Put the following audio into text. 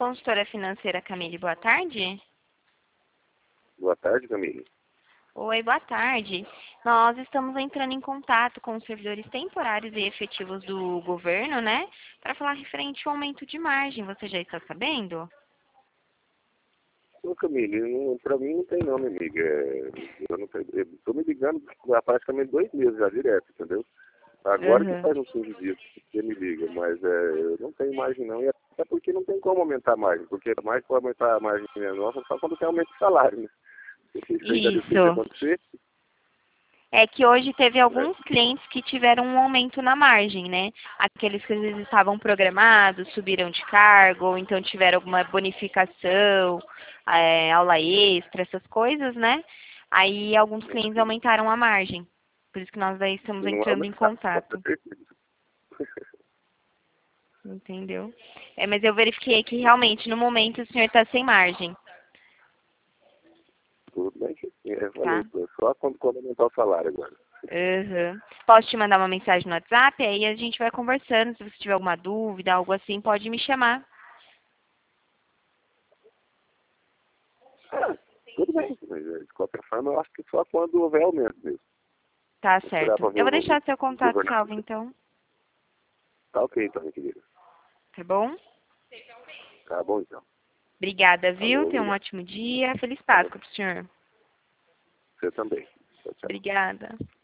consultora financeira Camille, boa tarde. Boa tarde, Camille. Oi, boa tarde. Nós estamos entrando em contato com os servidores temporários e efetivos do governo, né? Para falar referente ao aumento de margem. Você já está sabendo? Ô, Camille, pra mim não tem não, minha amiga. Eu tô me ligando há praticamente 2 meses já direto, entendeu? Agora que Uhum. faz uns 15 dias que você me liga, mas eu não tenho margem não, e até porque não tem como aumentar a margem, porque a margem pode aumentar a margem nossa só quando tem aumento de salário, né? Isso ainda é difícil de Isso. acontecer. É que hoje teve Né? alguns clientes que tiveram um aumento na margem, né? Aqueles que às vezes estavam programados, subiram de cargo, ou então tiveram alguma bonificação, aula extra, essas coisas, né? Aí alguns clientes aumentaram a margem. Por isso que nós daí estamos E não entrando em aumentar, pode ter contato. certeza. Entendeu? Mas eu verifiquei que realmente no momento o senhor está sem margem, Tudo bem que eu falei, tá? só quando aumentar o salário agora. Uhum. Posso te mandar uma mensagem no WhatsApp? Aí a gente vai conversando. Se você tiver alguma dúvida, algo assim, pode me chamar. Ah, tudo bem, mas de qualquer forma eu acho que só quando houver aumento mesmo. Tá Vou esperar certo. para ver Eu vou o deixar seu contato governador. salvo, então. Tá ok então, minha querida. Tá bom? Tá bom então. Obrigada, viu? Alô, Tenha um obrigado. ótimo dia. Feliz Páscoa pro senhor. Você também. Tchau, tchau. Obrigada.